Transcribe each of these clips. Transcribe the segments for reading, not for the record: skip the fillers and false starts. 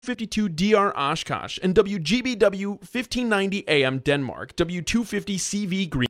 52 DR Oshkosh, and WGBW 1590 AM Denmark, W250 CV Green.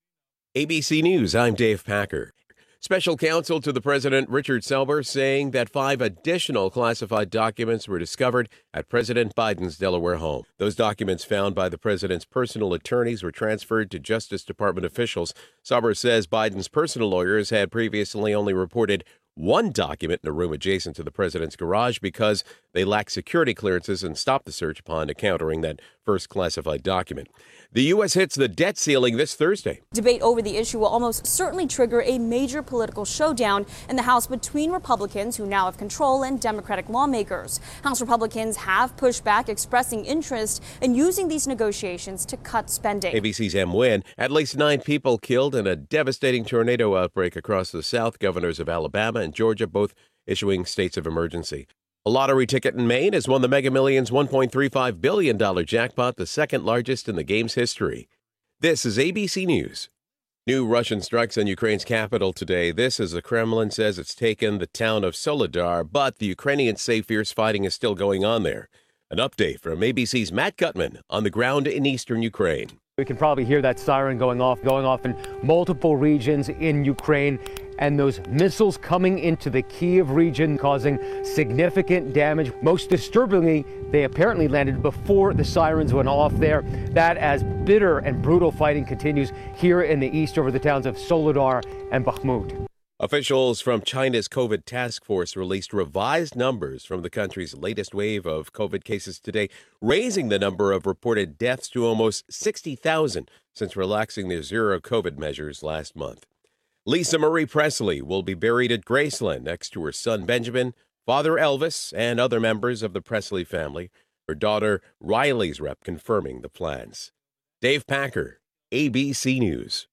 ABC News, I'm Dave Packer. Special counsel to the president, Richard Selber, saying that 5 additional classified documents were discovered at President Biden's Delaware home. Those documents found by the president's personal attorneys were transferred to Justice Department officials. Selber says Biden's personal lawyers had previously only reported one document in a room adjacent to the president's garage because they lacked security clearances and stopped the search upon encountering that first classified document. The U.S. hits the debt ceiling this Thursday. Debate over the issue will almost certainly trigger a major political showdown in the House between Republicans, who now have control, and Democratic lawmakers. House Republicans have pushed back, expressing interest in using these negotiations to cut spending. ABC's M. Wynn. At least 9 people killed in a devastating tornado outbreak across the South. Governors of Alabama and Georgia both issuing states of emergency. A lottery ticket in Maine has won the Mega Millions $1.35 billion jackpot, the second largest in the game's history. This is ABC News. New Russian strikes on Ukraine's capital today. This as the Kremlin says it's taken the town of Soledar, but the Ukrainians say fierce fighting is still going on there. An update from ABC's Matt Gutman on the ground in eastern Ukraine. We can probably hear that siren going off in multiple regions in Ukraine. And those missiles coming into the Kyiv region causing significant damage. Most disturbingly, they apparently landed before the sirens went off there. That as bitter and brutal fighting continues here in the east over the towns of Soledar and Bakhmut. Officials from China's COVID task force released revised numbers from the country's latest wave of COVID cases today, raising the number of reported deaths to almost 60,000 since relaxing their zero COVID measures last month. Lisa Marie Presley will be buried at Graceland next to her son Benjamin, father Elvis, and other members of the Presley family. Her daughter Riley's rep confirming the plans. Dave Packer, ABC News.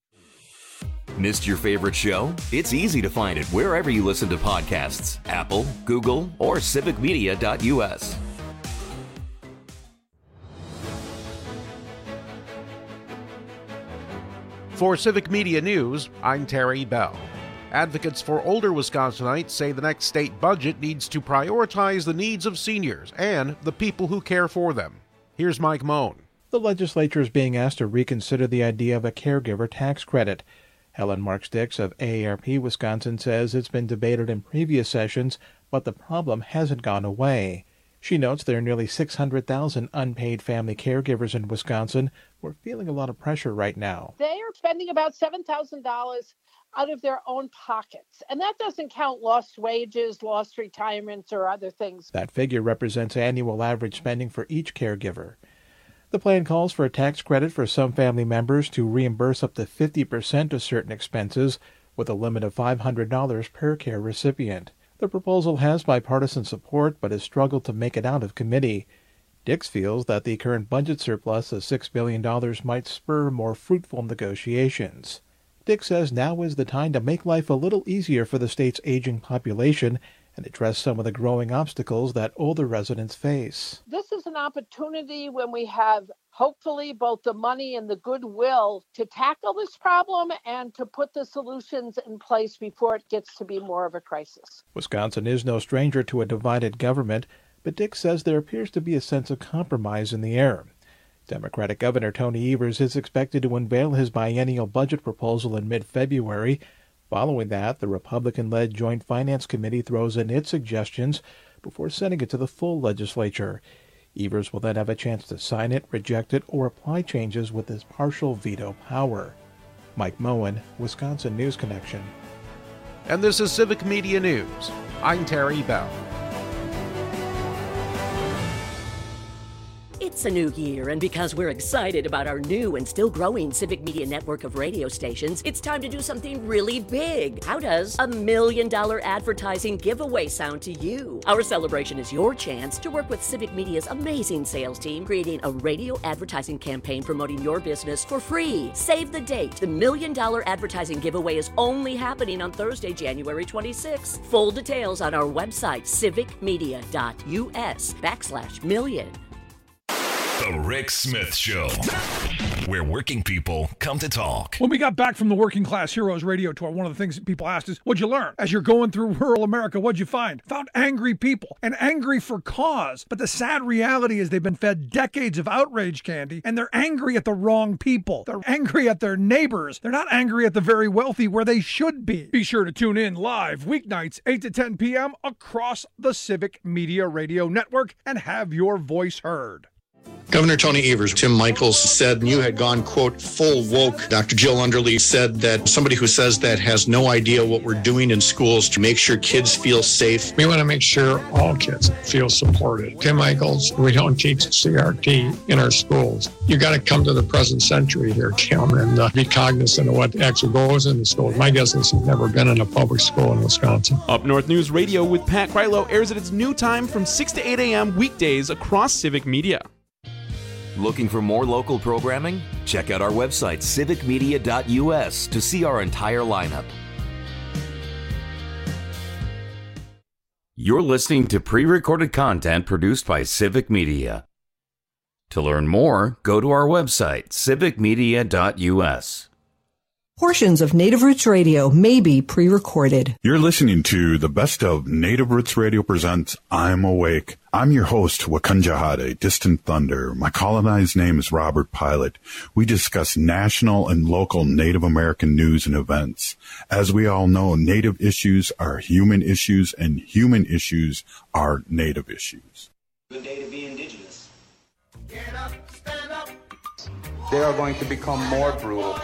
Missed your favorite show? It's easy to find it wherever you listen to podcasts. Apple, Google, or civicmedia.us. For Civic Media News, I'm Terry Bell. Advocates for older Wisconsinites say the next state budget needs to prioritize the needs of seniors and the people who care for them. Here's Mike Moan. The legislature is being asked to reconsider the idea of a caregiver tax credit. Helen Marks Dix of AARP Wisconsin says it's been debated in previous sessions, but the problem hasn't gone away. She notes there are nearly 600,000 unpaid family caregivers in Wisconsin who are feeling a lot of pressure right now. They are spending about $7,000 out of their own pockets, and that doesn't count lost wages, lost retirements, or other things. That figure represents annual average spending for each caregiver. The plan calls for a tax credit for some family members to reimburse up to 50% of certain expenses, with a limit of $500 per care recipient. The proposal has bipartisan support, but has struggled to make it out of committee. Dix feels that the current budget surplus of $6 billion might spur more fruitful negotiations. Dix says now is the time to make life a little easier for the state's aging population and address some of the growing obstacles that older residents face. This is an opportunity when we have, hopefully, both the money and the goodwill to tackle this problem and to put the solutions in place before it gets to be more of a crisis. Wisconsin is no stranger to a divided government, but Dix says there appears to be a sense of compromise in the air. Democratic Governor Tony Evers is expected to unveil his biennial budget proposal in mid-February. Following that, the Republican-led Joint Finance Committee throws in its suggestions before sending it to the full legislature. Evers will then have a chance to sign it, reject it, or apply changes with his partial veto power. Mike Moen, Wisconsin News Connection. And this is Civic Media News. I'm Terry Bell. It's a new year, and because we're excited about our new and still growing Civic Media network of radio stations, it's time to do something really big. How does $1 million advertising giveaway sound to you? Our celebration is your chance to work with Civic Media's amazing sales team, creating a radio advertising campaign promoting your business for free. Save the date. The $1 million advertising giveaway is only happening on Thursday, January 26th. Full details on our website, civicmedia.us/million. The Rick Smith Show, where working people come to talk. When we got back from the Working Class Heroes radio tour, one of the things that people asked is, what'd you learn? As you're going through rural America, what'd you find? Found angry people, and angry for cause. But the sad reality is they've been fed decades of outrage candy, and they're angry at the wrong people. They're angry at their neighbors. They're not angry at the very wealthy where they should be. Be sure to tune in live weeknights, 8 to 10 p.m. across the Civic Media Radio Network and have your voice heard. Governor Tony Evers, Tim Michaels said you had gone, quote, full woke. Dr. Jill Underly said that somebody who says that has no idea what we're doing in schools to make sure kids feel safe. We want to make sure all kids feel supported. Tim Michaels, we don't teach CRT in our schools. You got to come to the present century here, Tim, and be cognizant of what actually goes in the schools. My guess is he's never been in a public school in Wisconsin. Up North News Radio with Pat Krylo airs at its new time from 6 to 8 a.m. weekdays across Civic Media. Looking for more local programming? Check out our website, civicmedia.us, to see our entire lineup. You're listening to pre-recorded content produced by Civic Media. To learn more, go to our website, civicmedia.us. Portions of Native Roots Radio may be pre-recorded. You're listening to the best of Native Roots Radio presents I'm Awake. I'm your host, Wakanja Hade, Distant Thunder. My colonized name is Robert Pilot. We discuss national and local Native American news and events. As we all know, Native issues are human issues, and human issues are Native issues. Good day to be Indigenous. Get up, stand up. They are going to become more brutal.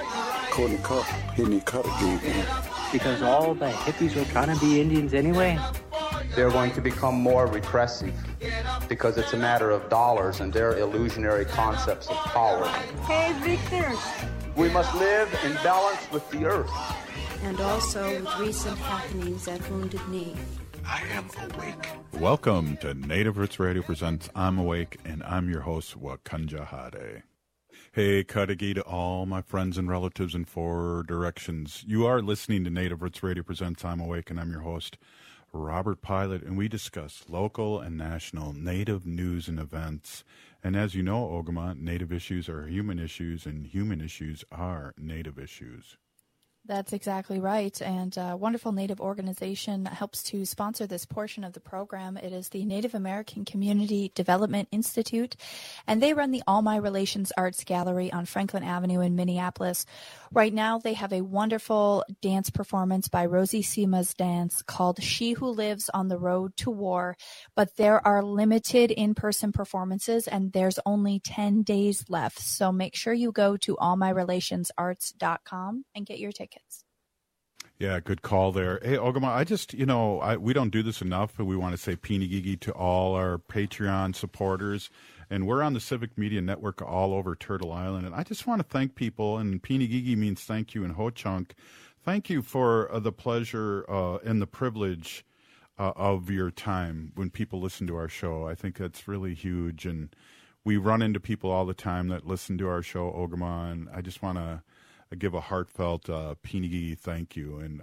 Because all the hippies were trying to be Indians anyway? They're going to become more repressive because it's a matter of dollars and their illusionary concepts of power. Hey, Victor. We must live in balance with the earth. And also with recent happenings at Wounded Knee. I am awake. Welcome to Native Roots Radio presents I'm Awake, and I'm your host, Wakanja Hade. Hey, Kadagi to all my friends and relatives in four directions. You are listening to Native Roots Radio presents I'm Awake, and I'm your host, Robert Pilot, and we discuss local and national Native news and events. And as you know, Ogama, Native issues are human issues, and human issues are Native issues. That's exactly right. And a wonderful Native organization helps to sponsor this portion of the program. It is the Native American Community Development Institute, and they run the All My Relations Arts Gallery on Franklin Avenue in Minneapolis. Right now, they have a wonderful dance performance by Rosie Sima's Dance called She Who Lives on the Road to War, but there are limited in-person performances, and there's only 10 days left. So make sure you go to allmyrelationsarts.com and get your tickets. Yeah, good call there. Hey, Ogama, we don't do this enough, but we want to say Pinigigi to all our Patreon supporters. And we're on the Civic Media Network all over Turtle Island. And I just want to thank people, and Pinigigi means thank you in Ho-Chunk. Thank you for the pleasure and the privilege of your time when people listen to our show. I think that's really huge. And we run into people all the time that listen to our show, Ogama, and I just want to give a heartfelt Pinigi thank you. And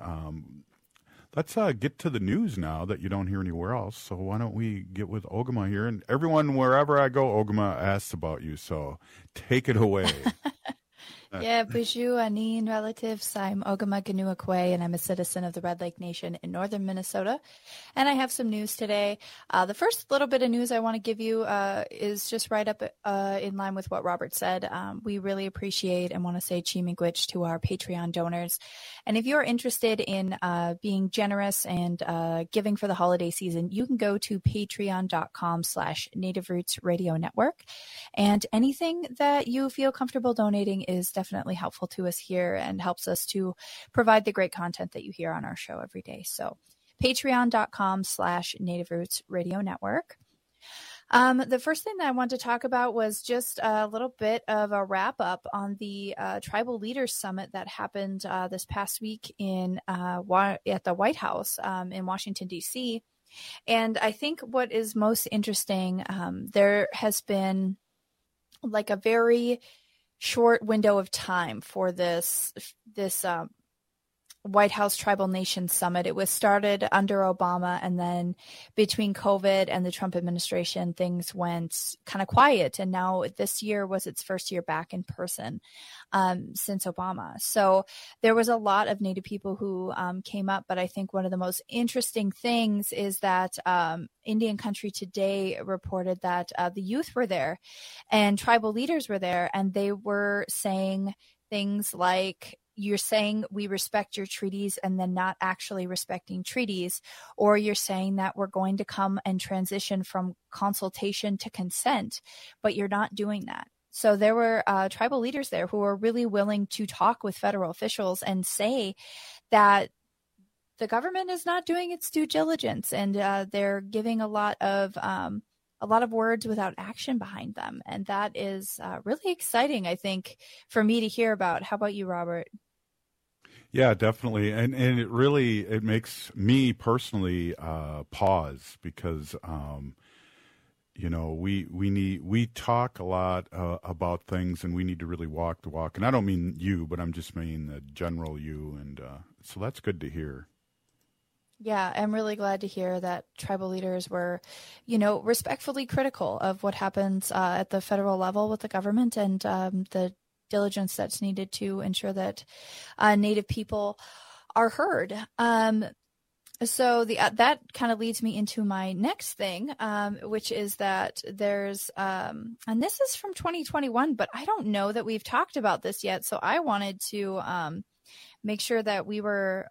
let's get to the news now that you don't hear anywhere else. So why don't we get with Ogama here? And everyone, wherever I go, Ogama asks about you. So take it away. Yeah, Buju, Anin relatives. I'm Ogama Ganuakwe, and I'm a citizen of the Red Lake Nation in northern Minnesota. And I have some news today. The first little bit of news I want to give you is just right up in line with what Robert said. We really appreciate and want to say Chi-miigwech to our Patreon donors. And if you're interested in being generous and giving for the holiday season, you can go to patreon.com/Native Roots Radio Network. And anything that you feel comfortable donating is definitely helpful to us here and helps us to provide the great content that you hear on our show every day. So patreon.com/Native Roots Radio Network. The first thing that I wanted to talk about was just a little bit of a wrap up on the Tribal Leaders Summit that happened this past week at the White House in Washington, D.C. And I think what is most interesting, there has been like a very short window of time for this White House Tribal Nations Summit. It was started under Obama, and then between COVID and the Trump administration, things went kind of quiet. And now this year was its first year back in person since Obama. So there was a lot of Native people who came up. But I think one of the most interesting things is that Indian Country Today reported that the youth were there and tribal leaders were there, and they were saying things like, you're saying we respect your treaties and then not actually respecting treaties, or you're saying that we're going to come and transition from consultation to consent, but you're not doing that. So there were tribal leaders there who were really willing to talk with federal officials and say that the government is not doing its due diligence, and they're giving a lot of words without action behind them. And that is really exciting, I think, for me to hear about. How about you, Robert? Yeah, definitely. And it makes me personally pause, because, we talk a lot about things, and we need to really walk the walk. And I don't mean you, but I'm just meaning the general you. And so that's good to hear. Yeah, I'm really glad to hear that tribal leaders were, respectfully critical of what happens at the federal level with the government, and the diligence that's needed to ensure that Native people are heard. So that kind of leads me into my next thing, which is that there's, and this is from 2021, but I don't know that we've talked about this yet. So I wanted to make sure that we were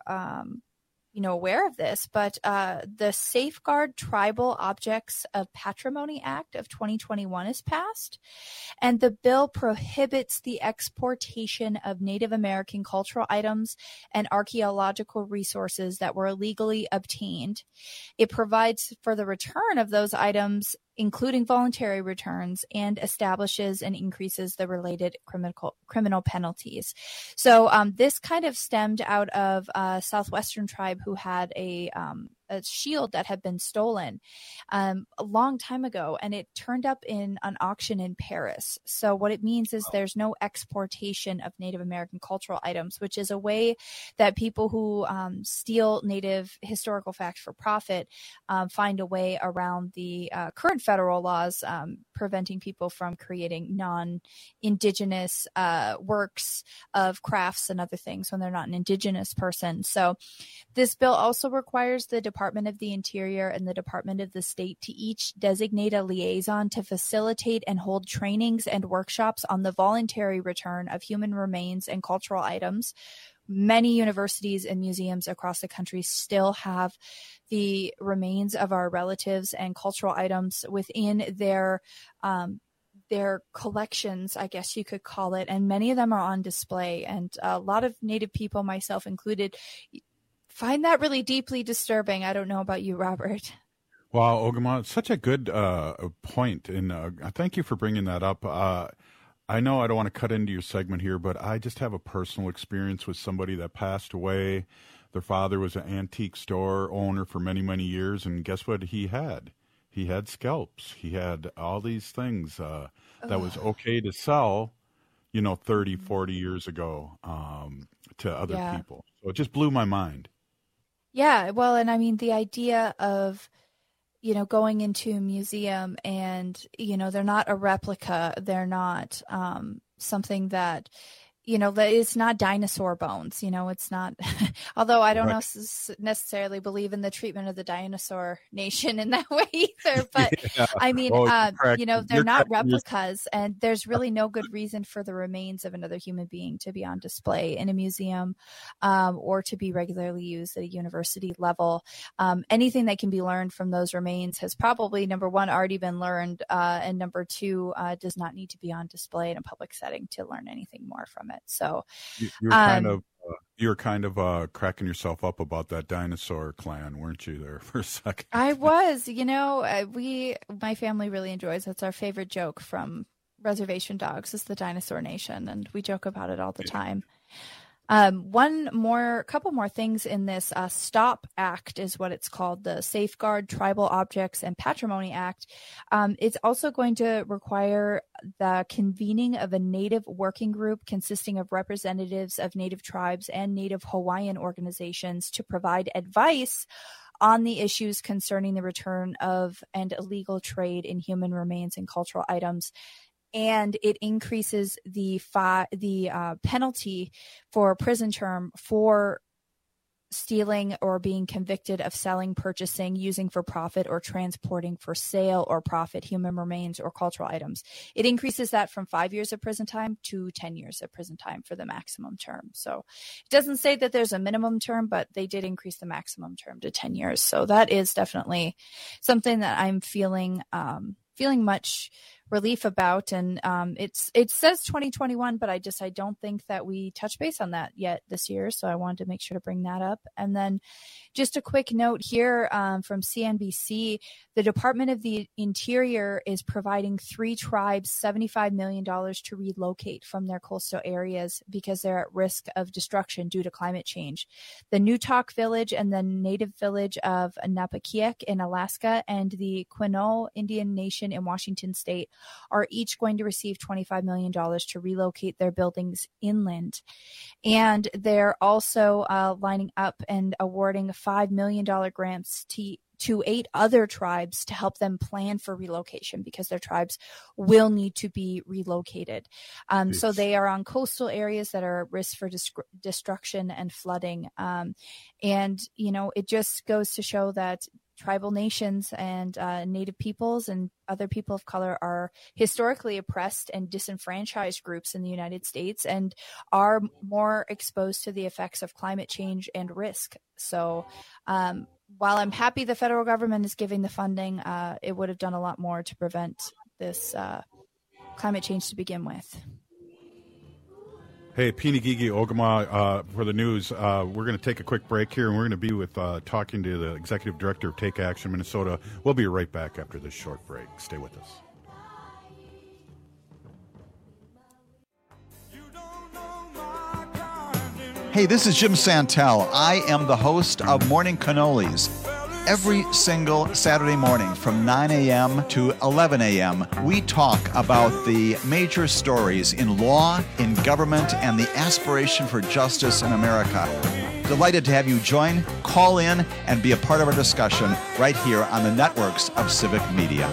aware of this, but the Safeguard Tribal Objects of Patrimony Act of 2021 is passed, and the bill prohibits the exportation of Native American cultural items and archaeological resources that were illegally obtained. It provides for the return of those items, including voluntary returns, and establishes and increases the related criminal penalties. So this kind of stemmed out of a Southwestern tribe who had a shield that had been stolen a long time ago, and it turned up in an auction in Paris. So what it means is there's no exportation of Native American cultural items, which is a way that people who steal Native historical facts for profit find a way around the current federal laws preventing people from creating non-Indigenous works of crafts and other things when they're not an Indigenous person. So this bill also requires the Department of the Interior and the Department of the State to each designate a liaison to facilitate and hold trainings and workshops on the voluntary return of human remains and cultural items. Many universities and museums across the country still have the remains of our relatives and cultural items within their collections, I guess you could call it, and many of them are on display. And a lot of Native people, myself included, find that really deeply disturbing. I don't know about you, Robert. Wow, Ogama, such a good point, and thank you for bringing that up. I know I don't want to cut into your segment here, but I just have a personal experience with somebody that passed away. Their father was an antique store owner for many, many years, and guess what he had? He had scalps. He had all these things that was okay to sell, 30, 40 years ago to other people. So it just blew my mind. Yeah, well, and I mean, the idea of, going into a museum and, they're not a replica. They're not something that, it's not dinosaur bones. It's not, although I don't necessarily believe in the treatment of the dinosaur nation in that way either. But I mean, they're not replicas, and there's really no good reason for the remains of another human being to be on display in a museum or to be regularly used at a university level. Anything that can be learned from those remains has probably, number one, already been learned, and number two, does not need to be on display in a public setting to learn anything more from it. So you're kind of cracking yourself up about that dinosaur clan, weren't you, there for a second? I was. My family really enjoys. It's our favorite joke from Reservation Dogs is the Dinosaur Nation, and we joke about it all the time. Couple more things in this STOP Act is what it's called, the Safeguard Tribal Objects and Patrimony Act. It's also going to require the convening of a Native working group consisting of representatives of Native tribes and Native Hawaiian organizations to provide advice on the issues concerning the return of and illegal trade in human remains and cultural items. And it increases the penalty for a prison term for stealing or being convicted of selling, purchasing, using for profit, or transporting for sale or profit human remains or cultural items. It increases that from 5 years of prison time to 10 years of prison time for the maximum term. So it doesn't say that there's a minimum term, but they did increase the maximum term to 10 years. So that is definitely something that I'm feeling much relief about. And it says 2021, but I don't think that we touch base on that yet this year. So I wanted to make sure to bring that up. And then just a quick note here from CNBC, the Department of the Interior is providing 3 tribes $75 million to relocate from their coastal areas because they're at risk of destruction due to climate change. The Newtok Village and the native village of Napakiek in Alaska and the Quinault Indian Nation in Washington State are each going to receive $25 million to relocate their buildings inland. And they're also lining up and awarding $5 million grants to 8 other tribes to help them plan for relocation because their tribes will need to be relocated. So they are on coastal areas that are at risk for destruction and flooding. And, it just goes to show that tribal nations and Native peoples and other people of color are historically oppressed and disenfranchised groups in the United States and are more exposed to the effects of climate change and risk. So while I'm happy the federal government is giving the funding, it would have done a lot more to prevent this climate change to begin with. Hey, Pinigigi Ogama for the news. We're going to take a quick break here, and we're going to be with talking to the Executive Director of Take Action Minnesota. We'll be right back after this short break. Stay with us. Hey, this is Jim Santel. I am the host of Morning Cannolis. Every single Saturday morning from 9 a.m. to 11 a.m., we talk about the major stories in law, in government, and the aspiration for justice in America. Delighted to have you join, call in, and be a part of our discussion right here on the networks of Civic Media.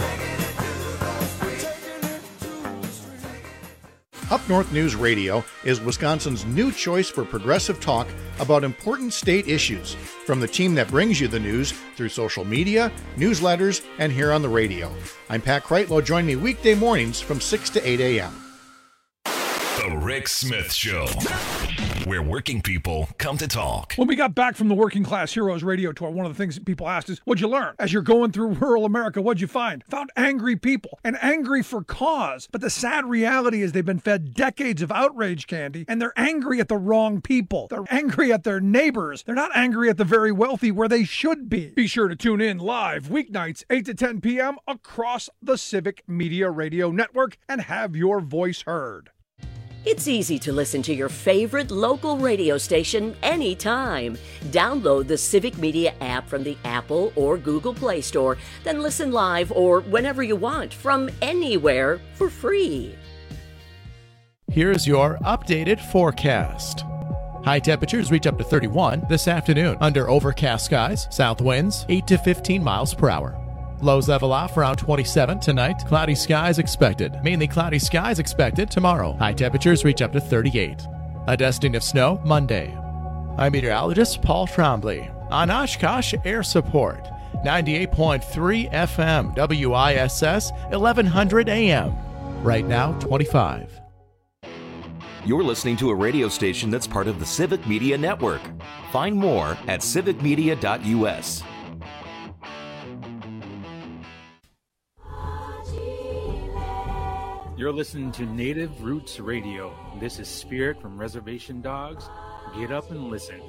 Up North News Radio is Wisconsin's new choice for progressive talk about important state issues, from the team that brings you the news through social media, newsletters, and here on the radio. I'm Pat Kreitlow. Join me weekday mornings from 6 to 8 a.m. The Rick Smith Show, where working people come to talk. When we got back from the Working Class Heroes radio tour, one of the things that people asked is, what'd you learn? As you're going through rural America, what'd you find? Found angry people, and angry for cause. But the sad reality is they've been fed decades of outrage candy, and they're angry at the wrong people. They're angry at their neighbors. They're not angry at the very wealthy where they should be. Be sure to tune in live weeknights, 8 to 10 p.m. across the Civic Media Radio Network and have your voice heard. It's easy to listen to your favorite local radio station anytime. Download the Civic Media app from the Apple or Google Play Store, then listen live or whenever you want from anywhere for free. Here's your updated forecast. High temperatures reach up to 31 this afternoon under overcast skies, south winds 8 to 15 miles per hour. Lows level off around 27 tonight. Cloudy skies expected. Mainly cloudy skies expected tomorrow. High temperatures reach up to 38. A dusting of snow Monday. I'm meteorologist Paul Trombley on Oshkosh Air Support. 98.3 FM WISS 1100 AM. Right now 25. You're listening to a radio station that's part of the Civic Media Network. Find more at civicmedia.us. You're listening to Native Roots Radio. This is Spirit from Reservation Dogs. Get up and listen.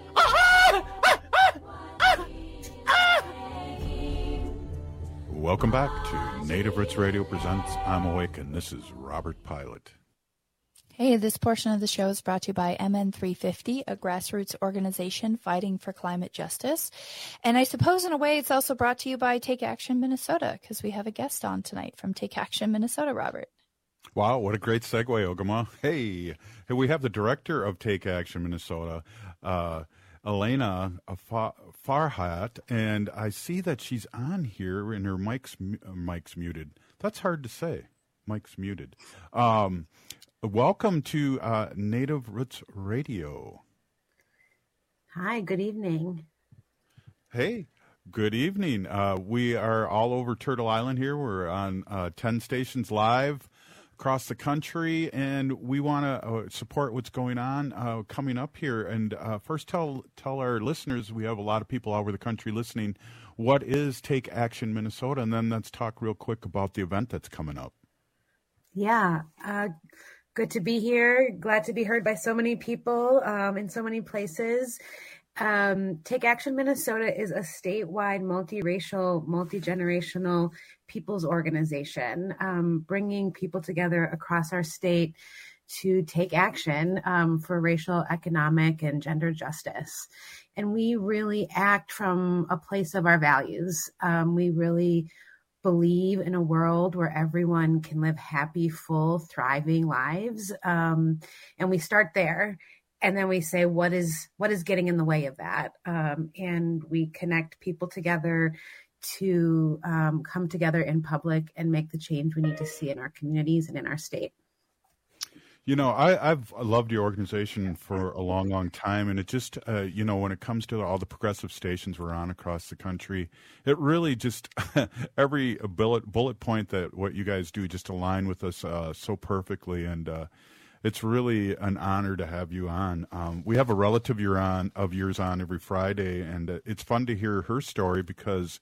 Welcome back to Native Roots Radio presents I'm Awake, and this is Robert Pilot. Hey, this portion of the show is brought to you by MN350, a grassroots organization fighting for climate justice. And I suppose in a way it's also brought to you by Take Action Minnesota, because we have a guest on tonight from Take Action Minnesota, Robert. Wow, what a great segue, Ogama. Hey, we have the director of Take Action Minnesota, Elena Farhat, and I see that she's on here and her mic's muted. That's hard to say. Mic's muted. Welcome to Native Roots Radio. Hi, good evening. Hey, good evening. We are all over Turtle Island here. We're on 10 stations live across the country, and we want to support what's going on coming up here. And first, tell our listeners, we have a lot of people all over the country listening, what is Take Action Minnesota? And then let's talk real quick about the event that's coming up. Yeah, good to be here. Glad to be heard by so many people in so many places. Take Action Minnesota is a statewide, multiracial, multi-generational people's organization, bringing people together across our state to take action for racial, economic, and gender justice. And we really act from a place of our values. We really believe in a world where everyone can live happy, full, thriving lives. And we start there. And then we say, what is getting in the way of that? And we connect people together to come together in public and make the change we need to see in our communities and in our state. You know, I've loved your organization for a long, long time. And it just, when it comes to all the progressive stations we're on across the country, it really just, every bullet point that what you guys do just align with us so perfectly. And it's really an honor to have you on. We have a relative of yours on every Friday, and it's fun to hear her story because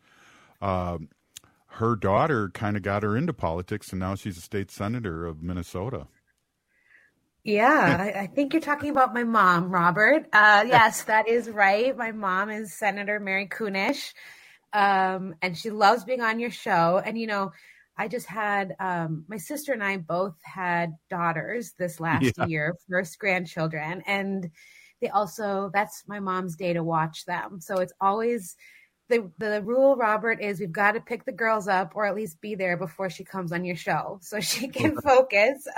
her daughter kind of got her into politics, and now she's a state senator of Minnesota. Yeah, I think you're talking about my mom, Robert. Yes, that is right. My mom is Senator Mary Kunesh, and she loves being on your show. And, I just had, my sister and I both had daughters this last year, first grandchildren. And that's my mom's day to watch them. So it's always, the rule, Robert, is we've got to pick the girls up or at least be there before she comes on your show so she can focus.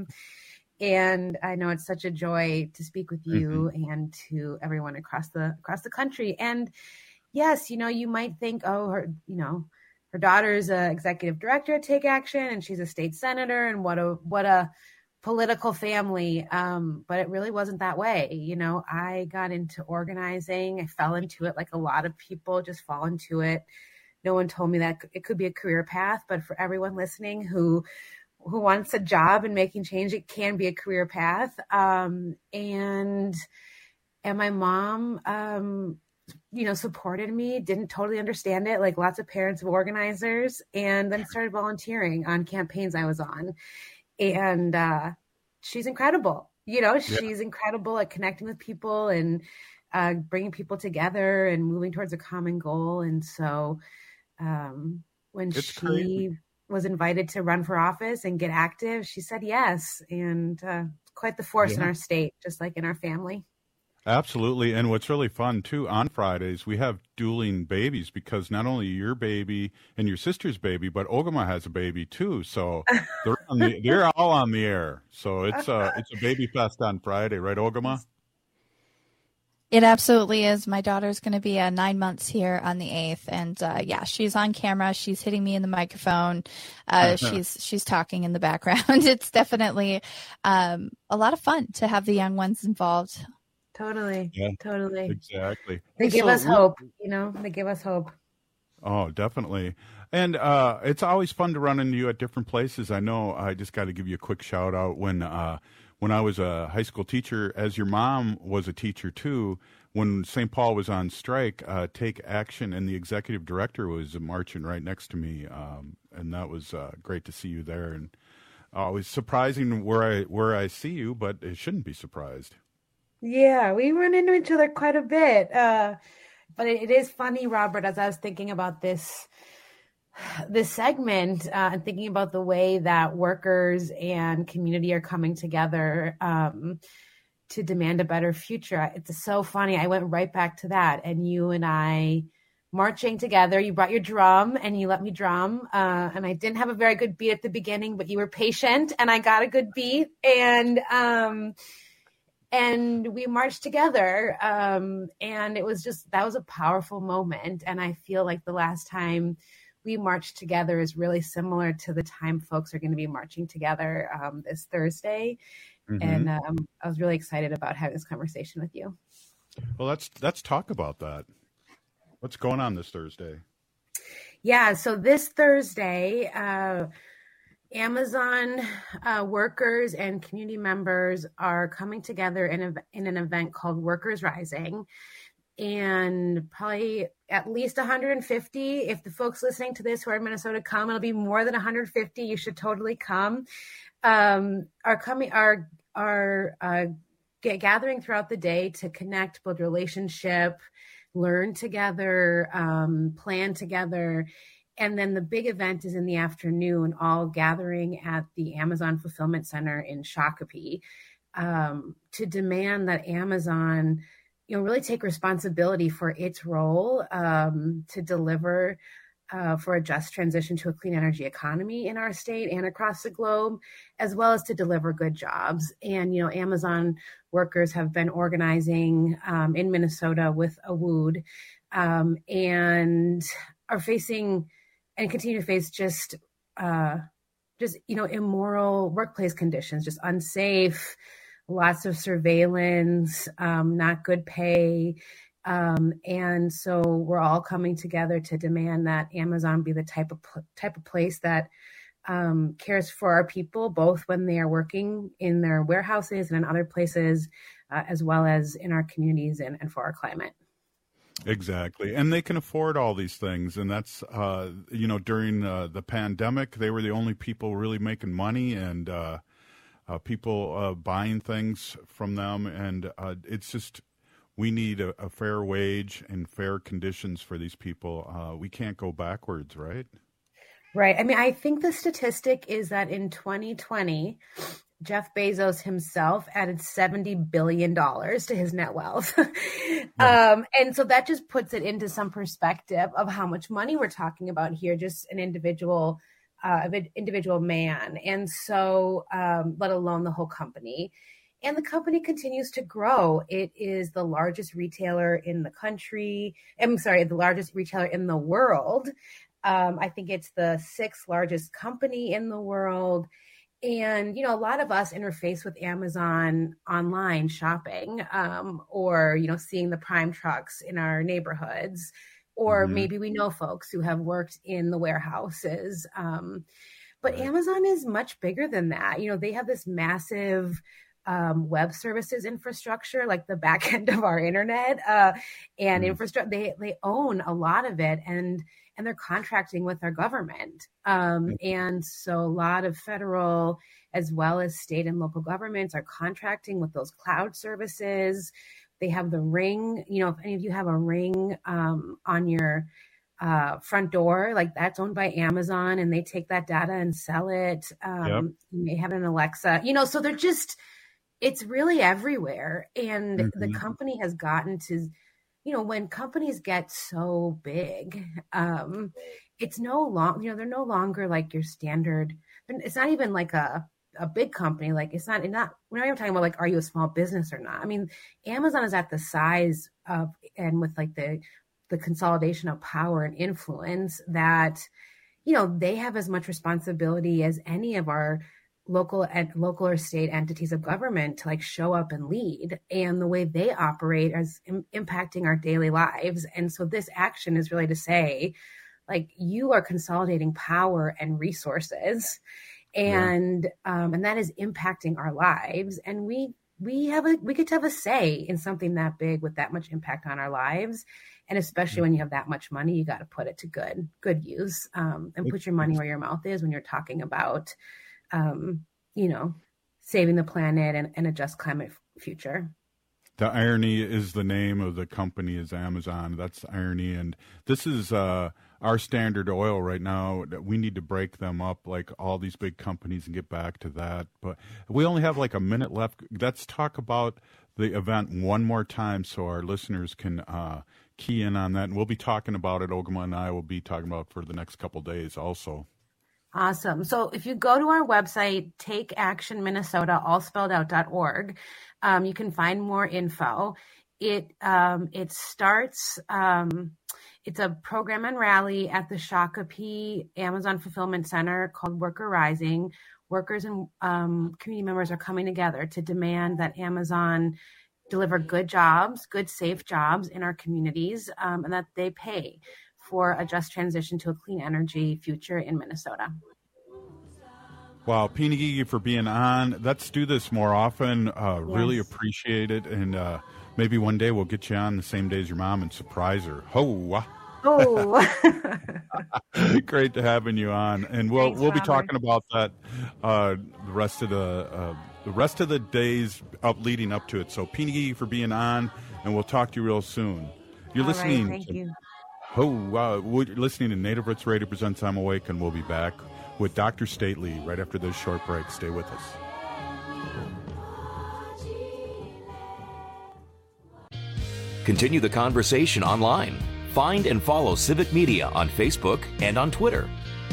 And I know it's such a joy to speak with you and to everyone across the country. And yes, you might think, her daughter's an executive director at Take Action, and she's a state senator, and what a political family. But it really wasn't that way. I got into organizing. I fell into it like a lot of people just fall into it. No one told me that it could be a career path, but for everyone listening who wants a job and making change, it can be a career path. And my mom, supported me, didn't totally understand it, like lots of parents of organizers, and then started volunteering on campaigns I was on. And she's incredible. She's incredible at connecting with people and bringing people together and moving towards a common goal. And so when she was invited to run for office and get active, she said yes. And quite the force in our state, just like in our family. Absolutely. And what's really fun, too, on Fridays, we have dueling babies because not only your baby and your sister's baby, but Ogama has a baby, too. So they're all on the air. So it's a baby fest on Friday, right, Ogama? It absolutely is. My daughter's going to be 9 months here on the 8th. And she's on camera. She's hitting me in the microphone. She's talking in the background. It's definitely a lot of fun to have the young ones involved. Totally. Yeah, totally. Exactly. They give us hope, they give us hope. Oh, definitely. And it's always fun to run into you at different places. I know I just got to give you a quick shout out when I was a high school teacher, as your mom was a teacher too, when St. Paul was on strike, Take Action and the executive director was marching right next to me. And that was great to see you there. And always surprising where I see you, but it shouldn't be surprised. Yeah, we run into each other quite a bit. But it is funny, Robert, as I was thinking about this this segment and thinking about the way that workers and community are coming together to demand a better future. It's so funny. I went right back to that, and you and I marching together. You brought your drum and you let me drum. And I didn't have a very good beat at the beginning, but you were patient and I got a good beat. And we marched together. And it was that was a powerful moment. And I feel like the last time we marched together is really similar to the time folks are going to be marching together this Thursday. Mm-hmm. And I was really excited about having this conversation with you. Well, let's talk about that. What's going on this Thursday? Yeah, so this Thursday, Amazon workers and community members are coming together in an event called Workers Rising. And probably at least 150. If the folks listening to this who are in Minnesota come, it'll be more than 150. You should totally come. Are gathering throughout the day to connect, build relationship, learn together, plan together. And then the big event is in the afternoon, all gathering at the Amazon Fulfillment Center in Shakopee to demand that Amazon, really take responsibility for its role to deliver for a just transition to a clean energy economy in our state and across the globe, as well as to deliver good jobs. And, Amazon workers have been organizing in Minnesota with AWOOD and are facing and continue to face just immoral workplace conditions, just unsafe, lots of surveillance, not good pay. And so we're all coming together to demand that Amazon be the type of place that cares for our people, both when they are working in their warehouses and in other places, as well as in our communities and for our climate. Exactly. And they can afford all these things. And that's, during the pandemic, they were the only people really making money and people buying things from them. And it's just, we need a fair wage and fair conditions for these people. We can't go backwards, right? Right. I mean, I think the statistic is that in 2020, Jeff Bezos himself added $70 billion to his net wealth. And so that just puts it into some perspective of how much money we're talking about here, just an individual man. And so, let alone the whole company. And the company continues to grow. It is the largest retailer in the country. The largest retailer in the world. I think it's the 6th largest company in the world. And, a lot of us interface with Amazon online shopping, or, seeing the Prime trucks in our neighborhoods, or maybe we know folks who have worked in the warehouses. But Amazon is much bigger than that. They have this massive web services infrastructure, like the back end of our internet and infrastructure. They own a lot of it, and they're contracting with our government. And so a lot of federal as well as state and local governments are contracting with those cloud services. They have the Ring, if any of you have a Ring on your front door, like that's owned by Amazon, and they take that data and sell it. You may have an Alexa, so they're just, it's really everywhere. And the company has gotten to, when companies get so big, it's no longer, they're no longer like your standard. It's not even like a big company. Like we're not even talking about like, are you a small business or not? I mean, Amazon is at the size of, and with like the consolidation of power and influence that, they have as much responsibility as any of our local or state entities of government to like show up and lead, and the way they operate is impacting our daily lives. And so this action is really to say, like, you are consolidating power and resources, and that is impacting our lives. And we get to have a say in something that big with that much impact on our lives. And especially when you have that much money, you got to put it to good use, and put your money where your mouth is when you're talking about saving the planet and a just climate future. The irony is the name of the company is Amazon. That's the irony. And this is a our Standard Oil right now, we need to break them up like all these big companies and get back to that. But we only have like a minute left. Let's talk about the event one more time so our listeners can key in on that. And we'll be talking about it. Ogama and I will be talking about it for the next couple of days also. Awesome. So if you go to our website, takeactionminnesota, all spelled out.org, you can find more info. It starts, it's a program and rally at the Shakopee Amazon Fulfillment Center called Worker Rising. Workers and community members are coming together to demand that Amazon deliver good jobs, good, safe jobs in our communities, and that they pay for a just transition to a clean energy future in Minnesota. Wow, Pinagigi for being on. Let's do this more often. Really appreciate it. And maybe one day we'll get you on the same day as your mom and surprise her. Ho! Oh, great to having you on. And we'll be talking about that the rest of the days leading up to it. So Pinagigi for being on, and we'll talk to you real soon. You're listening. Right, thank you. We're listening to Native Roots Radio presents I'm Awake, and we'll be back with Dr. Stately right after this short break. Stay with us. Continue the conversation online. Find and follow Civic Media on Facebook and on Twitter.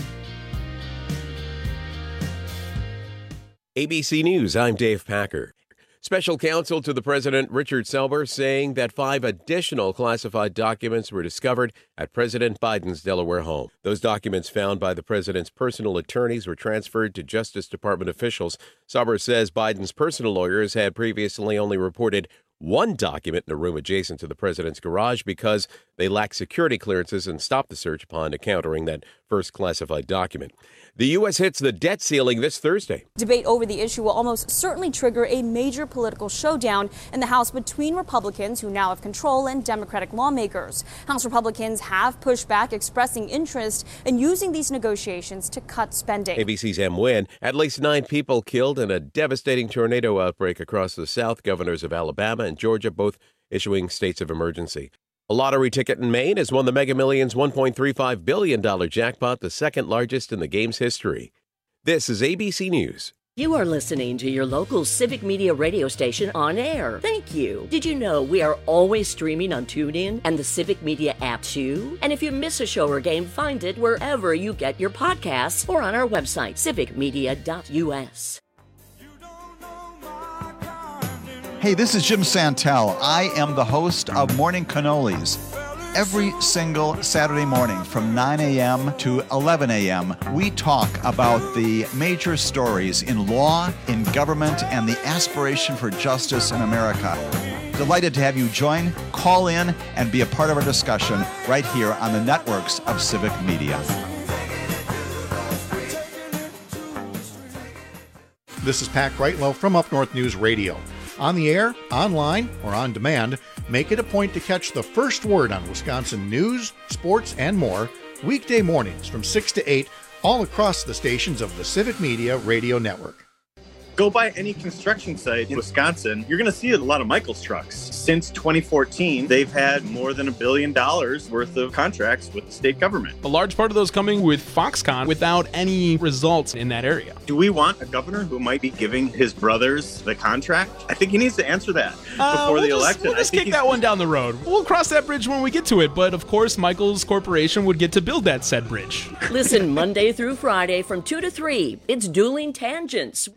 ABC News, I'm Dave Packer. Special counsel to the president, Richard Selber, saying that 5 additional classified documents were discovered at President Biden's Delaware home. Those documents found by the president's personal attorneys were transferred to Justice Department officials. Selber says Biden's personal lawyers had previously only reported 1 document in a room adjacent to the president's garage because they lacked security clearances and stopped the search upon encountering that first classified document. The U.S. hits the debt ceiling this Thursday. Debate over the issue will almost certainly trigger a major political showdown in the House between Republicans, who now have control, and Democratic lawmakers. House Republicans have pushed back, expressing interest in using these negotiations to cut spending. ABC's M. Wynn. At least 9 people killed in a devastating tornado outbreak across the South. Governors of Alabama and Georgia both issuing states of emergency. A lottery ticket in Maine has won the Mega Millions $1.35 billion jackpot, the second largest in the game's history. This is ABC News. You are listening to your local Civic Media radio station on air. Thank you. Did you know we are always streaming on TuneIn and the Civic Media app too? And if you miss a show or game, find it wherever you get your podcasts or on our website, civicmedia.us. Hey, this is Jim Santel. I am the host of Morning Cannolis. Every single Saturday morning from 9 a.m. to 11 a.m., we talk about the major stories in law, in government, and the aspiration for justice in America. Delighted to have you join, call in, and be a part of our discussion right here on the networks of Civic Media. This is Pat Greitlow from Up North News Radio. On the air, online, or on demand, make it a point to catch the first word on Wisconsin news, sports, and more weekday mornings from 6 to 8 all across the stations of the Civic Media Radio Network. Go by any construction site in Wisconsin, you're going to see a lot of Michaels trucks. Since 2014, they've had more than $1 billion worth of contracts with the state government. A large part of those coming with Foxconn without any results in that area. Do we want a governor who might be giving his brothers the contract? I think he needs to answer that before the election. We'll just kick that one down the road. We'll cross that bridge when we get to it. But of course, Michaels Corporation would get to build that said bridge. Listen Monday through Friday from 2 to 3. It's Dueling Tangents.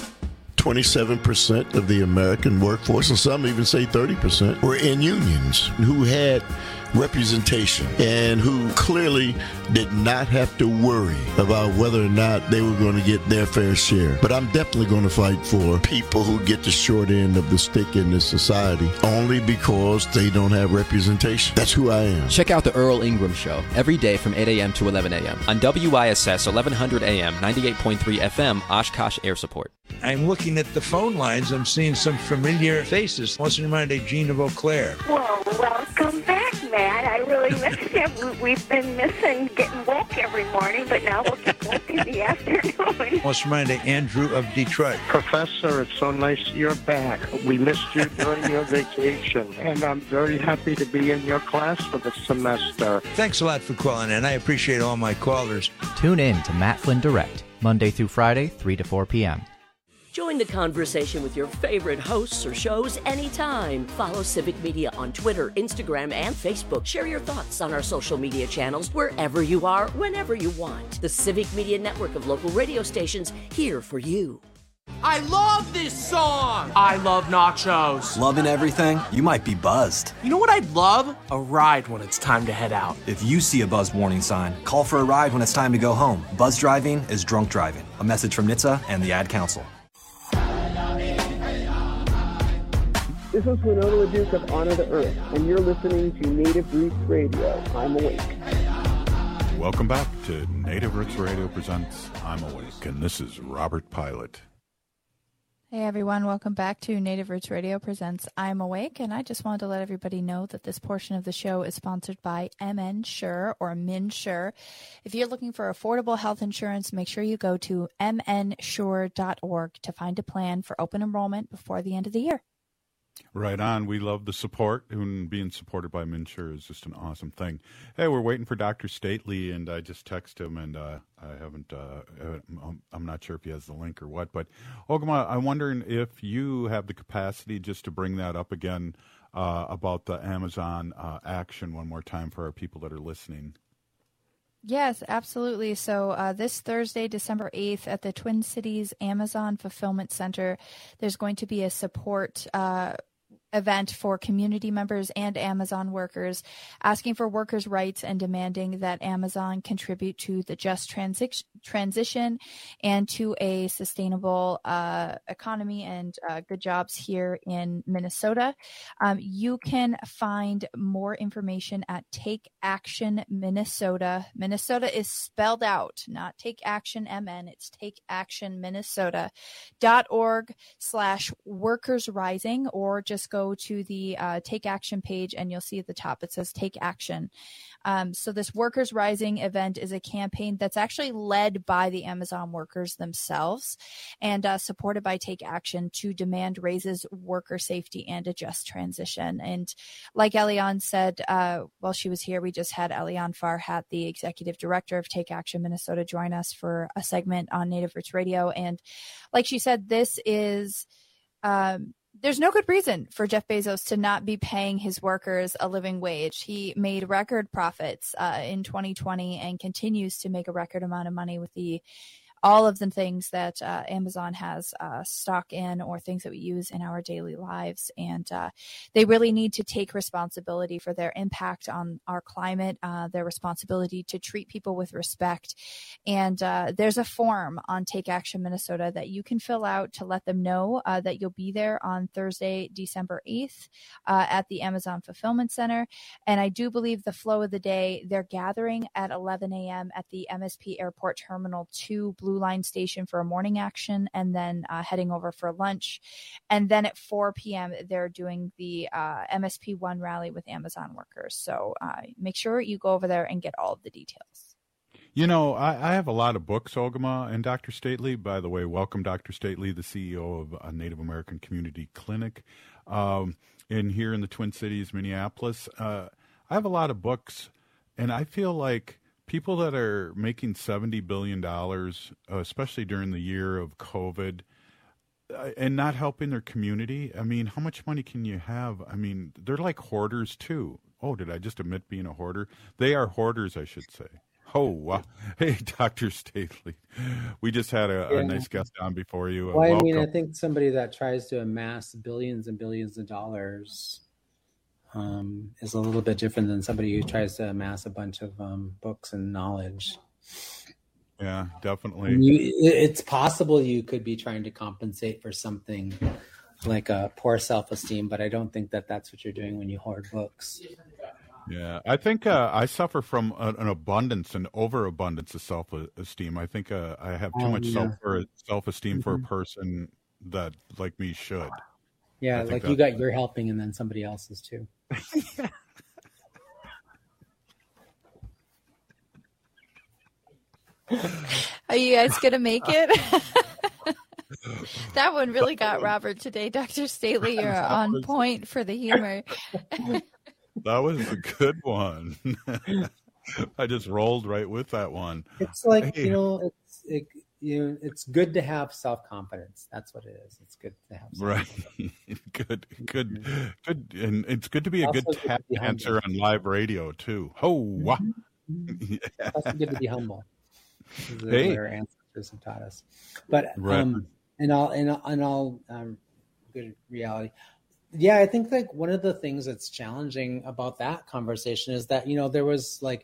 27% of the American workforce, and some even say 30%, were in unions who had representation and who clearly did not have to worry about whether or not they were going to get their fair share. But I'm definitely going to fight for people who get the short end of the stick in this society only because they don't have representation. That's who I am. Check out the Earl Ingram Show every day from 8 a.m. to 11 a.m. on WISS 1100 AM, 98.3 FM, Oshkosh Air Support. I'm looking at the phone lines. I'm seeing some familiar faces. What's in mind, Gina Vauclair? Well, welcome back, Matt. I really miss him. We've been missing getting woke every morning, but now we'll get woke in the afternoon. Let's remind Andrew of Detroit. Professor, it's so nice you're back. We missed you during your vacation, and I'm very happy to be in your class for the semester. Thanks a lot for calling in. I appreciate all my callers. Tune in to Matt Flynn Direct, Monday through Friday, 3 to 4 p.m. Join the conversation with your favorite hosts or shows anytime. Follow Civic Media on Twitter, Instagram, and Facebook. Share your thoughts on our social media channels wherever you are, whenever you want. The Civic Media Network of local radio stations here for you. I love this song! I love nachos. Loving everything? You might be buzzed. You know what I'd love? A ride when it's time to head out. If you see a buzzed warning sign, call for a ride when it's time to go home. Buzz driving is drunk driving. A message from NHTSA and the Ad Council. This is Winona LaDuke of Honor the Earth, and you're listening to Native Roots Radio. I'm Awake. Welcome back to Native Roots Radio presents I'm Awake, and this is Robert Pilot. Hey everyone, welcome back to Native Roots Radio presents I'm Awake, and I just wanted to let everybody know that this portion of the show is sponsored by MNsure or MNsure. If you're looking for affordable health insurance, make sure you go to mnsure.org to find a plan for open enrollment before the end of the year. Right on. We love the support, and being supported by MNsure is just an awesome thing. Hey, we're waiting for Dr. Stately, and I just texted him, and I'm not sure if he has the link or what. But, Ogama, I'm wondering if you have the capacity just to bring that up again about the Amazon action one more time for our people that are listening. Yes, absolutely. So this Thursday, December 8th, at the Twin Cities Amazon Fulfillment Center, there's going to be a support event for community members and Amazon workers, asking for workers' rights and demanding that Amazon contribute to the just transition and to a sustainable economy and good jobs here in Minnesota. You can find more information at Take Action Minnesota. Minnesota is spelled out, not Take Action MN. It's Take Action Minnesota.org/Workers Rising, or just go to the Take Action page and you'll see at the top it says Take Action. So this Workers Rising event is a campaign that's actually led by the Amazon workers themselves and supported by Take Action to demand raises, worker safety, and a just transition. And like Eliane said while she was here, we just had Eliane Farhat, the executive director of Take Action Minnesota, join us for a segment on Native Roots Radio. And like she said, this is there's no good reason for Jeff Bezos to not be paying his workers a living wage. He made record profits in 2020 and continues to make a record amount of money with all of the things that Amazon has stock in, or things that we use in our daily lives. And they really need to take responsibility for their impact on our climate, their responsibility to treat people with respect. And there's a form on Take Action Minnesota that you can fill out to let them know that you'll be there on Thursday, December 8th at the Amazon Fulfillment Center. And I do believe the flow of the day, they're gathering at 11 a.m. at the MSP Airport Terminal 2 Blue Line Station for a morning action, and then heading over for lunch. And then at 4 p.m., they're doing the MSP 1 rally with Amazon workers. So make sure you go over there and get all of the details. You know, I have a lot of books, Ogama and Dr. Stately. By the way, welcome, Dr. Stately, the CEO of a Native American Community Clinic here in the Twin Cities, Minneapolis. I have a lot of books, and I feel like people that are making $70 billion, especially during the year of COVID, and not helping their community, I mean, how much money can you have? I mean, they're like hoarders, too. Oh, did I just admit being a hoarder? They are hoarders, I should say. Oh, wow. Hey, Dr. Stately. We just had a nice guest on before you. Well, I mean, I think somebody that tries to amass billions and billions of dollars is a little bit different than somebody who tries to amass a bunch of books and knowledge. Yeah, definitely. It's possible you could be trying to compensate for something like a poor self-esteem, but I don't think that that's what you're doing when you hoard books. Yeah, I think I suffer from an abundance and overabundance of self-esteem. I think I have too much self-esteem for a person that, like me, should. Yeah, like you got your helping and then somebody else's too. Are you guys going to make it? That one really got Robert today. Dr. Staley, you're on point for the humor. That was a good one. I just rolled right with that one. It's like, Hey. it's good to have self-confidence. That's what it is. It's good to have Right. Good. And it's good to be a Also good good to tap be dancer on live radio, too. Oh, wow. It's also good to be humble. This is Hey. what our ancestors have taught us. But Right. in all good reality, yeah, I think like one of the things that's challenging about that conversation is that there was like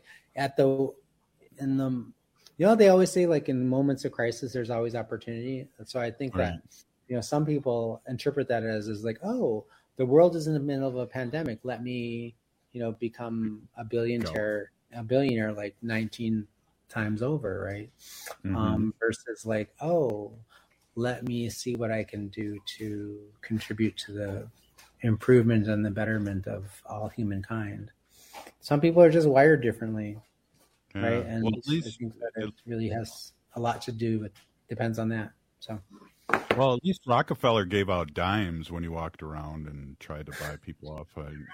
they always say like in moments of crisis there's always opportunity. And so I think that some people interpret that as like, oh, the world is in the middle of a pandemic. Let me become a billionaire like 19 times over, right? Mm-hmm. Versus like, oh, let me see what I can do to contribute to the improvement and the betterment of all humankind. Some people are just wired differently, right? And Well, at least, I think that it really has a lot to do with, depends on that. So, well, at least Rockefeller gave out dimes when he walked around and tried to buy people off.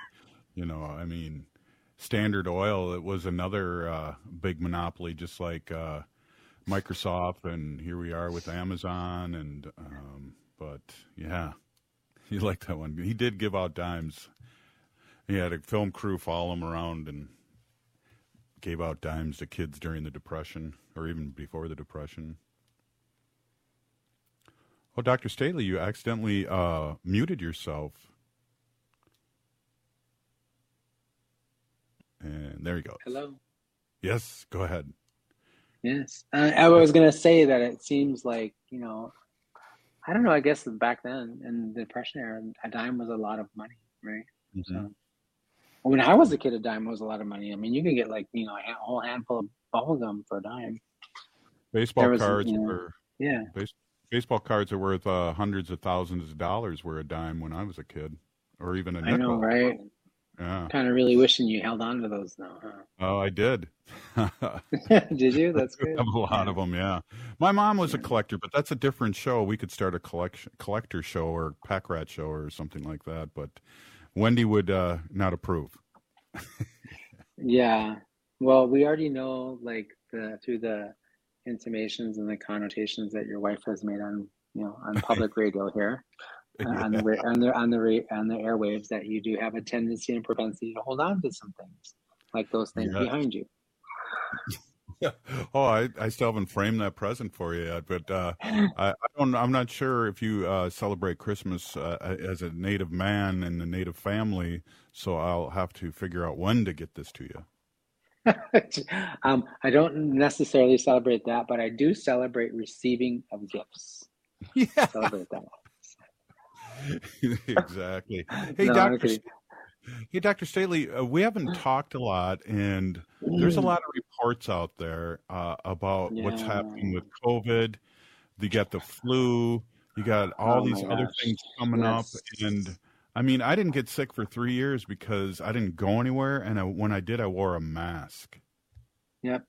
Standard Oil, it was another big monopoly, just like Microsoft, and here we are with Amazon. And but yeah, you like that one. He did give out dimes. He had a film crew follow him around and gave out dimes to kids during the Depression, or even before the Depression. Oh, Dr. Staley, you accidentally muted yourself. And there he goes. hello. Yes, go ahead. Yes. I was going to say that it seems like, I don't know, I guess back then in the Depression era, a dime was a lot of money, right? Mm-hmm. So when I was a kid, a dime was a lot of money. I mean, you could get like, a whole handful of bubble gum for a dime. Baseball There was, cards you know, were yeah. baseball cards are worth hundreds of thousands of dollars were a dime when I was a kid, or even a nickel. I know, right? Yeah. Kind of really wishing you held on to those now, huh? Oh, I did. Did you? That's I good. have a lot of them, yeah. My mom was a collector, but that's a different show. We could start a collector show or pack rat show or something like that, but Wendy would not approve. Yeah. Well, we already know, like, through the intimations and the connotations that your wife has made on, on public radio here, on the airwaves, that you do have a tendency and propensity to hold on to some things, like those things behind you. Oh, I still haven't framed that present for you yet, but I'm not sure if you celebrate Christmas as a Native man in the Native family, so I'll have to figure out when to get this to you. I don't necessarily celebrate that, but I do celebrate receiving of gifts. Yeah. Celebrate that. Exactly. Hey, No, Dr. Staley, we haven't talked a lot, and there's a lot of reports out there about what's happening with COVID. You got the flu. You got all these other things coming up. And, I mean, I didn't get sick for 3 years because I didn't go anywhere, and when I did, I wore a mask. Yep.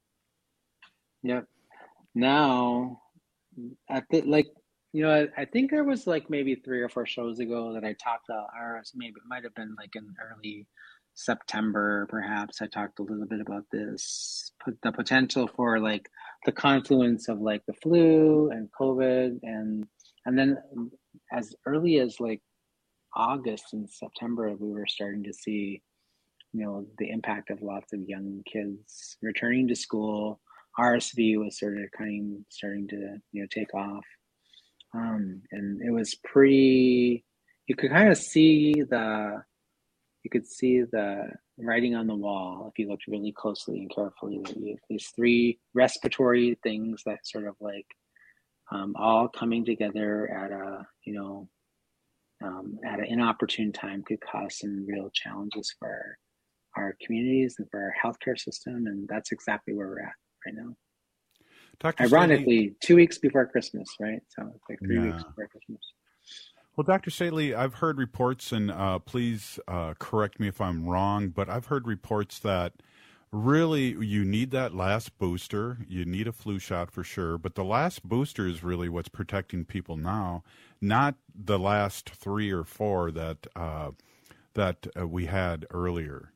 Now, I think there was like maybe 3 or 4 shows ago that I talked to, or maybe it might have been like in early September, perhaps. I talked a little bit about this, the potential for like the confluence of like the flu and COVID, and then as early as like August and September, we were starting to see, the impact of lots of young kids returning to school. RSV was starting to take off. And it was pretty, you could kind of see the writing on the wall if you looked really closely and carefully. These 3 respiratory things that sort of like all coming together at an inopportune time could cause some real challenges for our communities and for our healthcare system. And that's exactly where we're at right now. Dr. Ironically, Staley, 2 weeks before Christmas, right? So it's like 3 weeks before Christmas. Well, Dr. Staley, I've heard reports, and please correct me if I'm wrong, but I've heard reports that really, you need that last booster. You need a flu shot for sure, but the last booster is really what's protecting people now, not the last 3 or 4 that we had earlier.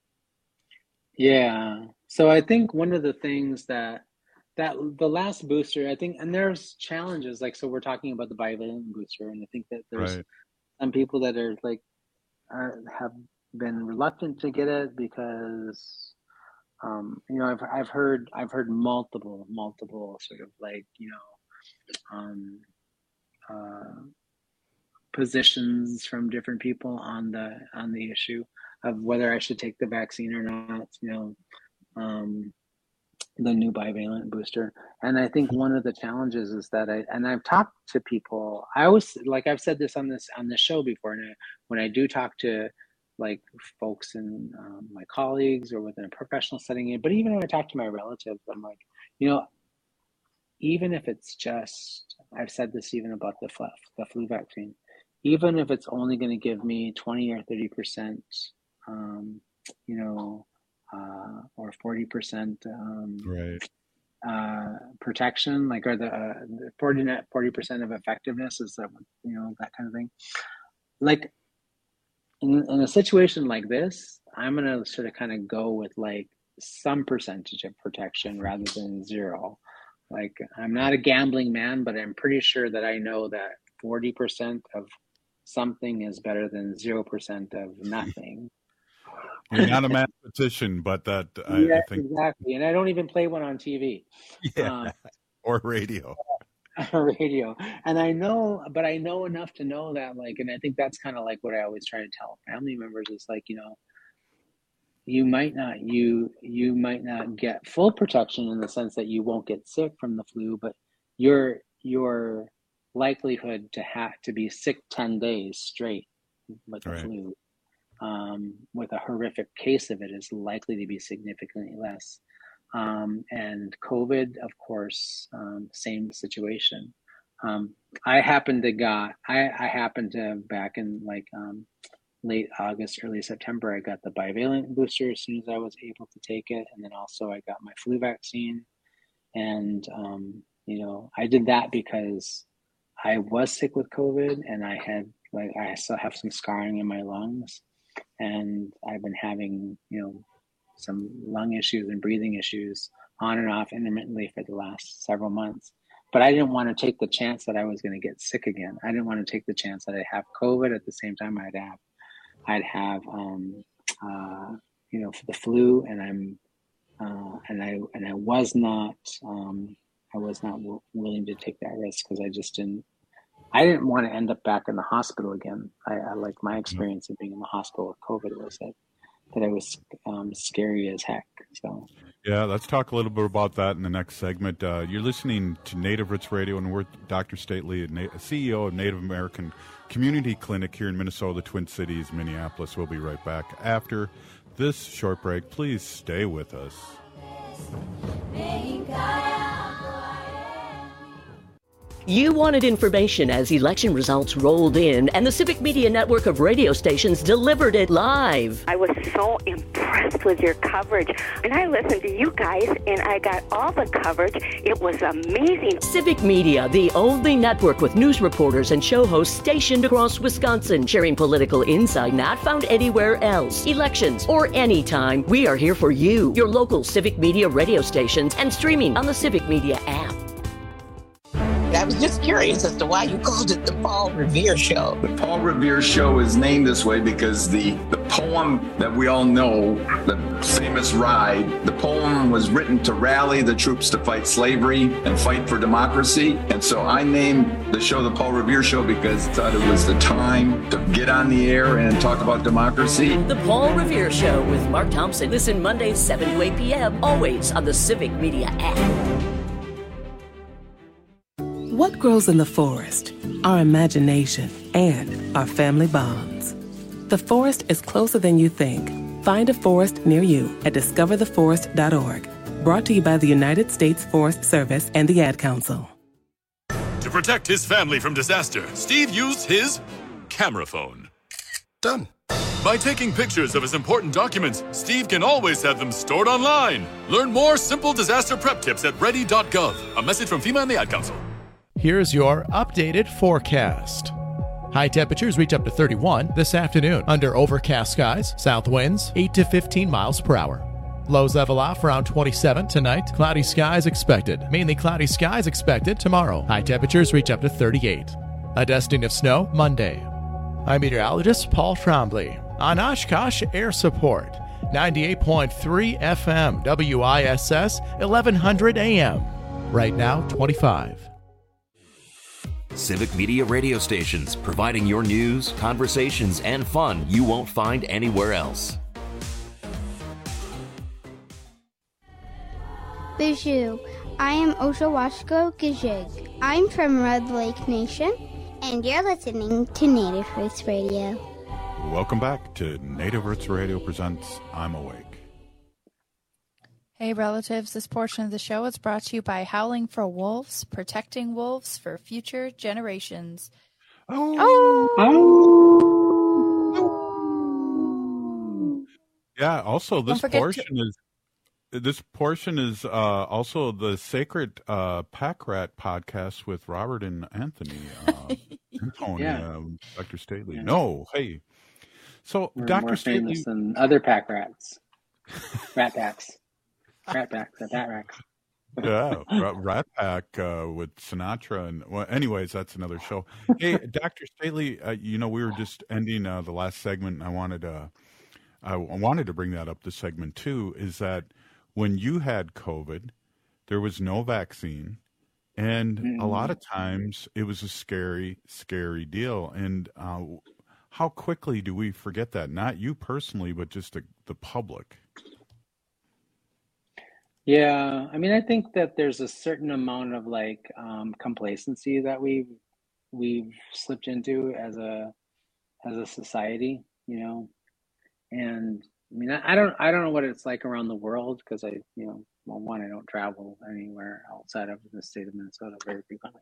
Yeah. So I think one of the things that the last booster, I think, and there's challenges, like, so we're talking about the bivalent booster, and I think that there's some people that are like, have been reluctant to get it because, I've heard multiple sort of like, positions from different people on the issue of whether I should take the vaccine or not, the new bivalent booster. And I think one of the challenges is that I've talked to people, I always, like I've said this on this show before, and when I do talk to like folks and my colleagues or within a professional setting, but even when I talk to my relatives, I'm like, even if it's just, I've said this even about the flu vaccine, even if it's only going to give me 20 or 30%, or 40% protection, like, or the 40% of effectiveness is that, that kind of thing. Like in a situation like this, I'm going to sort of kind of go with like some percentage of protection rather than 0. Like, I'm not a gambling man, but I'm pretty sure that I know that 40% of something is better than 0% of nothing. You're not a mathematician, but I think exactly. And I don't even play one on TV. Yeah, or radio. Radio. And I know enough to know that, like, and I think that's kind of like what I always try to tell family members is like, you might not get full protection in the sense that you won't get sick from the flu, but your likelihood to be sick 10 days straight with the flu, with a horrific case of it, is likely to be significantly less. And COVID, of course, same situation. I happened to back in like late August, early September, I got the bivalent booster as soon as I was able to take it. And then also I got my flu vaccine. And, I did that because I was sick with COVID and I still have some scarring in my lungs. And I've been having, some lung issues and breathing issues on and off intermittently for the last several months. But I didn't want to take the chance that I was going to get sick again. I didn't want to take the chance that I'd have COVID at the same time I'd have the flu, and I was not willing to take that risk because I didn't want to end up back in the hospital again. I like my experience of being in the hospital with COVID was that it was scary as heck. So yeah, let's talk a little bit about that in the next segment. You're listening to Native Roots Radio, and we're Dr. Stately, CEO of Native American Community Clinic here in Minnesota, the Twin Cities, Minneapolis. We'll be right back after this short break. Please stay with us. You wanted information as election results rolled in, and the Civic Media network of radio stations delivered it live. I was so impressed with your coverage, and I listened to you guys, and I got all the coverage. It was amazing. Civic Media, the only network with news reporters and show hosts stationed across Wisconsin, sharing political insight not found anywhere else. Elections or anytime, we are here for you, your local Civic Media radio stations, and streaming on the Civic Media app. I was just curious as to why you called it the Paul Revere Show. The Paul Revere Show is named this way because the poem that we all know, the famous Ride, the poem was written to rally the troops to fight slavery and fight for democracy. And so I named the show the Paul Revere Show because I thought it was the time to get on the air and talk about democracy. The Paul Revere Show with Mark Thompson. Listen Mondays 7 to 8 p.m. always on the Civic Media app. What grows in the forest? Our imagination and our family bonds. The forest is closer than you think. Find a forest near you at discovertheforest.org. Brought to you by the United States Forest Service and the Ad Council. To protect his family from disaster, Steve used his camera phone. Done. By taking pictures of his important documents, Steve can always have them stored online. Learn more simple disaster prep tips at ready.gov. A message from FEMA and the Ad Council. Here's your updated forecast. High temperatures reach up to 31 this afternoon under overcast skies, south winds 8 to 15 miles per hour. Lows level off around 27 tonight. Cloudy skies expected. Mainly cloudy skies expected tomorrow. High temperatures reach up to 38. A dusting of snow Monday. I'm meteorologist Paul Trombley on Oshkosh Air Support. 98.3 FM WISS 1100 AM. Right now 25. Civic Media radio stations, providing your news, conversations, and fun you won't find anywhere else. Bonjour, I am Oshawashko Gajig. I'm from Red Lake Nation, and you're listening to Native Roots Radio. Welcome back to Native Roots Radio presents I'm Awake. Hey relatives, this portion of the show is brought to you by Howling for Wolves, protecting wolves for future generations. Yeah, also this portion is also the Sacred Pack Rat podcast with Robert and Anthony. Tony, Dr. Staley. Yeah. No, hey. So we're Dr. more Staley famous than other pack rats. Rat packs. Rat packs, rat racks. Yeah, Rat Pack with Sinatra. And well, anyways, that's another show. Hey, Dr. Staley, we were just ending the last segment. And I wanted to bring that up this segment too, is that when you had COVID, there was no vaccine. And a lot of times it was a scary, scary deal. And how quickly do we forget that? Not you personally, but just the public. Yeah, I mean, I think that there's a certain amount of complacency that we've slipped into as a society, And I mean, I don't know what it's like around the world because I don't travel anywhere outside of the state of Minnesota very frequently.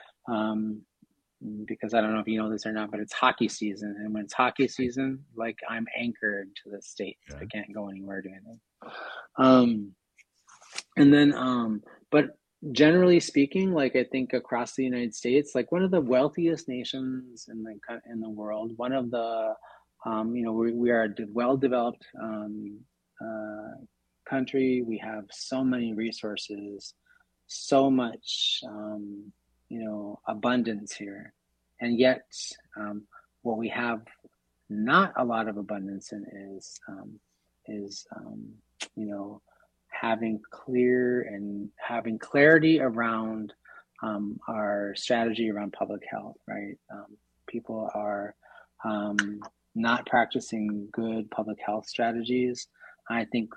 Because I don't know if you know this or not, but it's hockey season, and when it's hockey season, I'm anchored to the state. Yeah. I can't go anywhere to anything. And then, but generally speaking, I think across the United States, one of the wealthiest nations in the world, one of the, we are a well-developed country. We have so many resources, so much, abundance here, and yet, what we have not a lot of abundance in is having clarity around our strategy around public health, right? People are not practicing good public health strategies. I think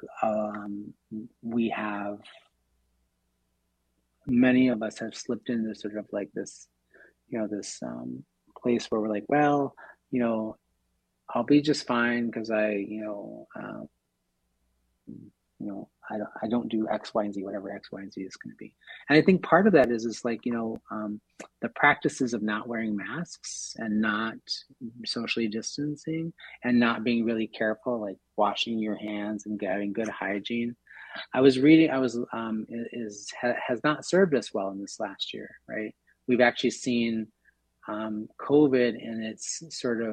many of us have slipped into sort of this, this place where we're well, I'll be just fine because I don't do X, Y, and Z, whatever X, Y, and Z is going to be. And I think part of that is the practices of not wearing masks and not socially distancing and not being really careful, washing your hands and having good hygiene. Has not served us well in this last year, right? We've actually seen COVID in its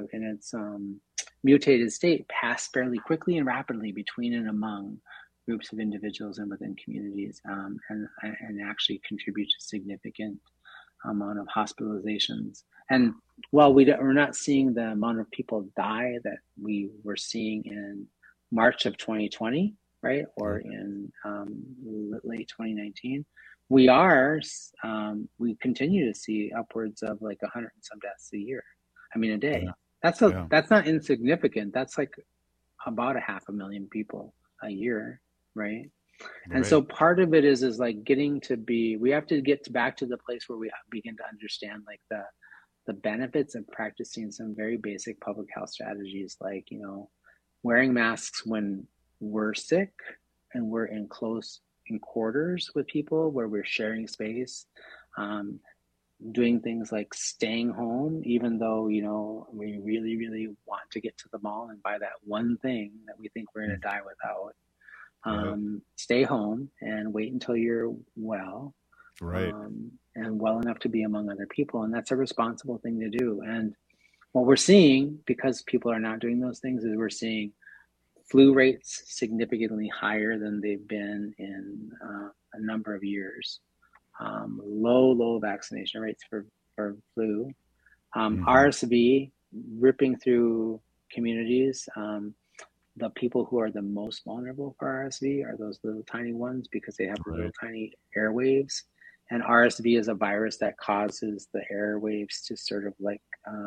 mutated state pass fairly quickly and rapidly between and among groups of individuals and within communities, and actually contribute to significant amount of hospitalizations. And while we're not seeing the amount of people die that we were seeing in March of 2020, right, or in late 2019, we continue to see upwards of 100 and some deaths a year. I mean, a day. Yeah. That's not insignificant. That's about 500,000 people a year. Right. And so part of it is we have to get back to the place where we begin to understand the benefits of practicing some very basic public health strategies, wearing masks when we're sick and we're in quarters with people where we're sharing space, doing things like staying home, even though, you know, we really, really want to get to the mall and buy that one thing that we think we're going to die without. Stay home and wait until you're well, Right. And well enough to be among other people. And that's a responsible thing to do. And what we're seeing, because people are not doing those things, is we're seeing flu rates significantly higher than they've been in a number of years. Low vaccination rates for flu. RSV ripping through communities. The people who are the most vulnerable for RSV are those little tiny ones because they have the little tiny airwaves. And RSV is a virus that causes the airwaves to sort of like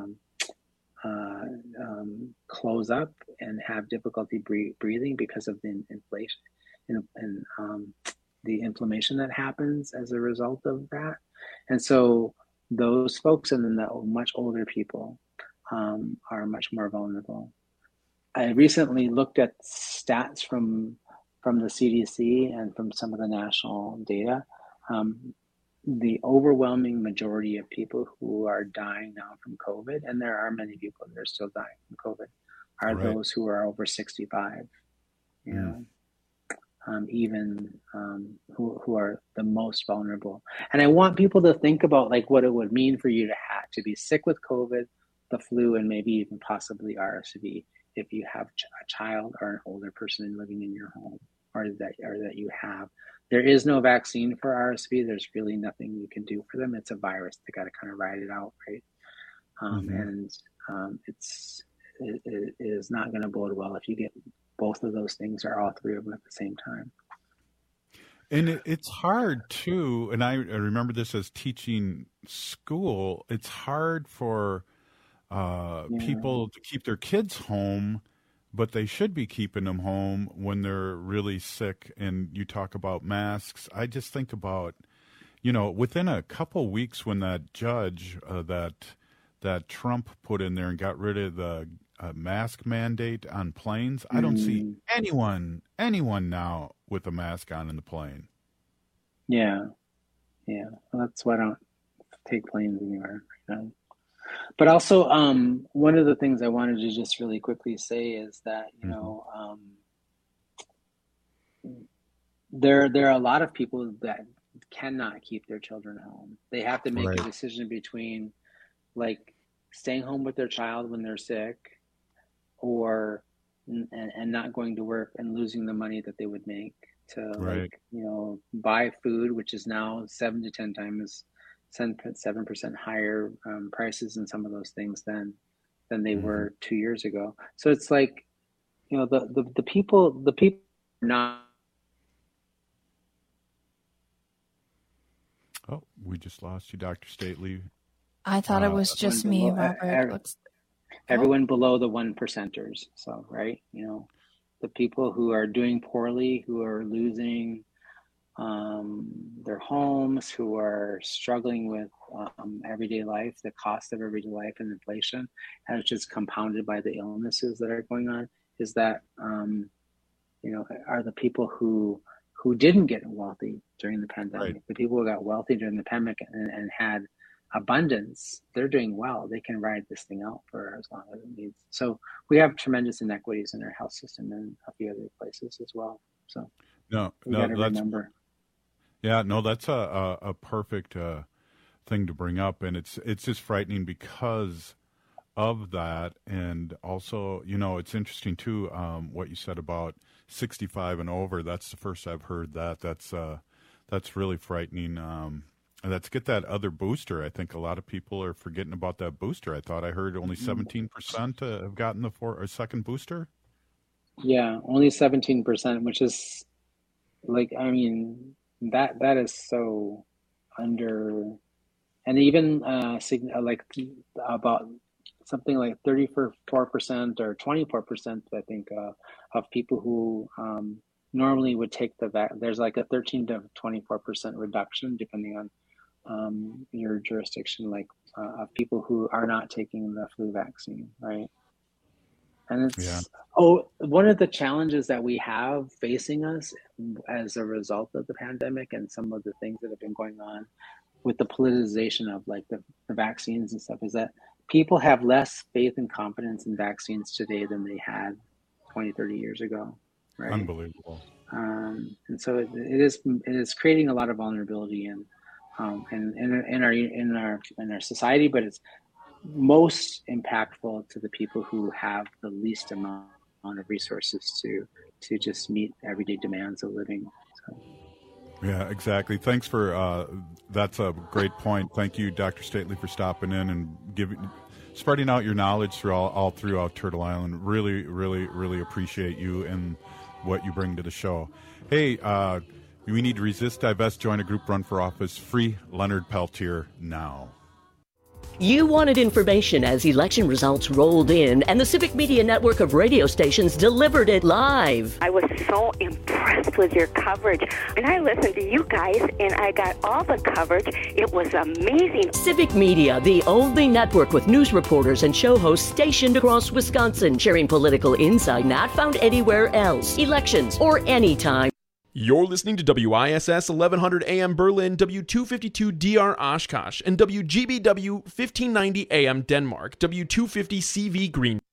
close up and have difficulty breathing because of the inflation and the inflammation that happens as a result of that. And so those folks and then the much older people are much more vulnerable. I recently looked at stats from the CDC and from some of the national data. The overwhelming majority of people who are dying now from COVID, and there are many people that are still dying from COVID, are those who are over 65. You know, who are the most vulnerable. And I want people to think about like what it would mean for you to be sick with COVID, the flu, and maybe even possibly RSV if you have a child or an older person living in your home, or that you have. There is no vaccine for RSV. There's really nothing you can do for them. It's a virus. They got to kind of ride it out, right? And it is not going to bode well if you get both of those things or all three of them at the same time. And it's hard too. And I remember this as teaching school. It's hard for people to keep their kids home, but they should be keeping them home when they're really sick. And you talk about masks. I just think about, you know, within a couple weeks when that judge that Trump put in there and got rid of the mask mandate on planes, I don't see anyone now with a mask on in the plane. Yeah. Well, that's why I don't take planes anywhere right now. But also, one of the things I wanted to just really quickly say is that, you know, there are a lot of people that cannot keep their children home. They have to make a decision between, like, staying home with their child when they're sick, or and not going to work and losing the money that they would make to, like, you know, buy food, which is now 7 to 10 times 7% higher prices in some of those things than they were 2 years ago. So it's like, you know, the people are not. Oh, we just lost you, Dr. Stately. I thought it was just me, Robert. Everyone below the 1%ers. So, right, you know, the people who are doing poorly, who are losing their homes, who are struggling with everyday life, the cost of everyday life and inflation, and it's just compounded by the illnesses that are going on, is that, you know, are the people who didn't get wealthy during the pandemic. The people who got wealthy during the pandemic and had abundance, they're doing well. They can ride this thing out for as long as it needs. So we have tremendous inequities in our health system and a few other places as well. So no, that's remember. Yeah, no, that's a perfect thing to bring up, and it's just frightening because of that. And also, you know, it's interesting too what you said about 65 and over. That's the first I've heard that. That's really frightening. And let's get that other booster. I think a lot of people are forgetting about that booster. I thought I heard only 17% have gotten the second booster. Yeah, only 17%, which is like, I mean, that is so under, and even like about something like 34% or 24%, I think, of people who normally would take there's like a 13 to 24% reduction depending on your jurisdiction, like of people who are not taking the flu vaccine, right? And it's one of the challenges that we have facing us as a result of the pandemic and some of the things that have been going on with the politicization of like the vaccines and stuff, is that people have less faith and confidence in vaccines today than they had 20, 30 years ago. Right? Unbelievable. And so it is creating a lot of vulnerability in our society, but it's most impactful to the people who have the least amount of resources to just meet everyday demands of living. So. Yeah, exactly. Thanks for that's a great point. Thank you, Dr. Stately, for stopping in and spreading out your knowledge all throughout Turtle Island. Really, really, really appreciate you and what you bring to the show. Hey, we need to resist, divest, join a group, run for office. Free Leonard Peltier now. You wanted information as election results rolled in, and the Civic Media Network of radio stations delivered it live. I was so impressed with your coverage. And I listened to you guys, and I got all the coverage. It was amazing. Civic Media, the only network with news reporters and show hosts stationed across Wisconsin, sharing political insight not found anywhere else, elections, or anytime. You're listening to WISS 1100 AM Berlin, W252 DR Oshkosh, and WGBW 1590 AM Denmark, W250 CV Green.